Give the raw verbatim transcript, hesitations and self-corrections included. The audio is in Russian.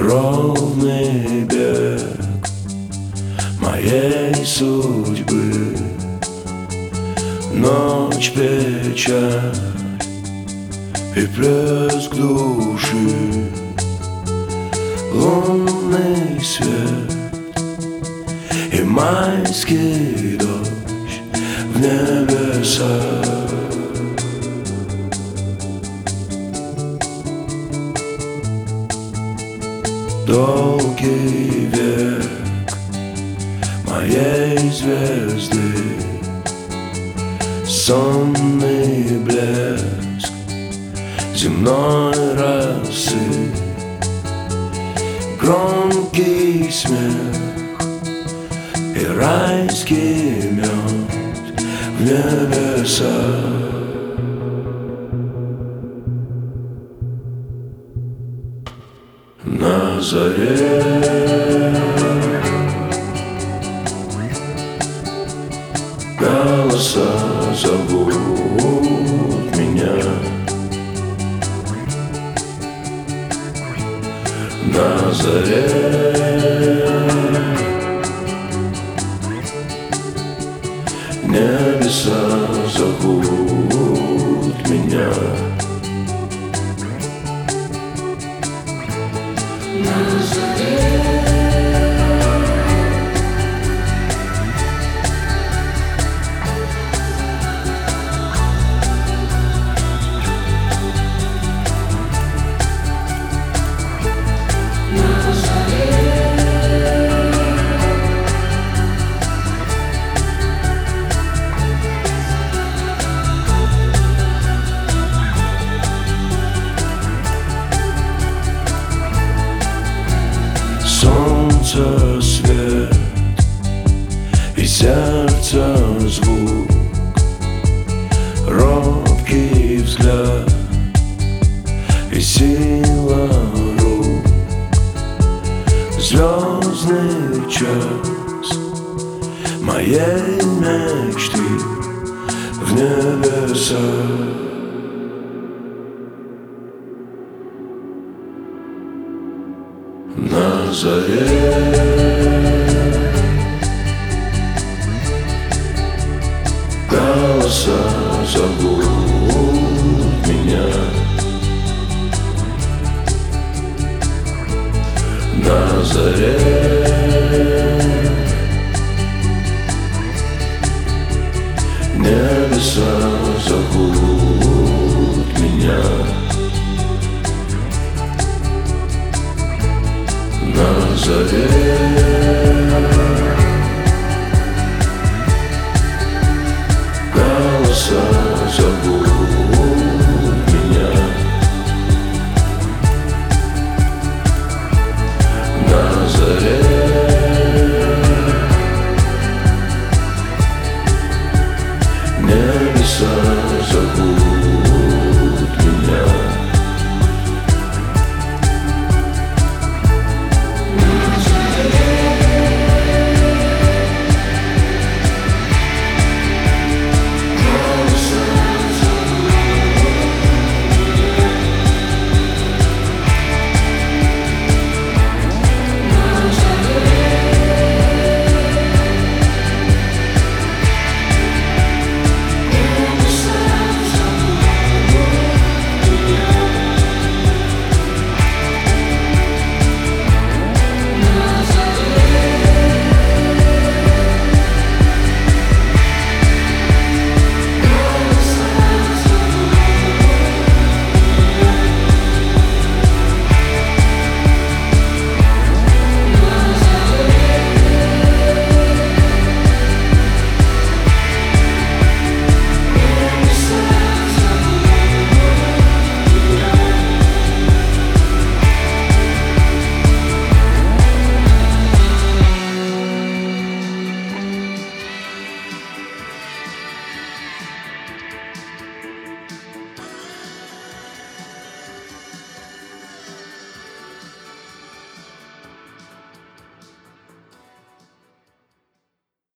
ровный бег моей судьбы. Ночь, печаль и плеск души, лунный свет и майский дождь в небесах. Долгий век моей звезды, сонный блеск земной росы, громкий смех и райский мед в небесах. На заре голоса зовут меня, на заре небеса зовут меня. Солнце свет и сердце звук, робкий взгляд и сила рук, звездный час моей мечты в небесах. На заре голоса зовут меня, на заре небеса зовут меня. На заре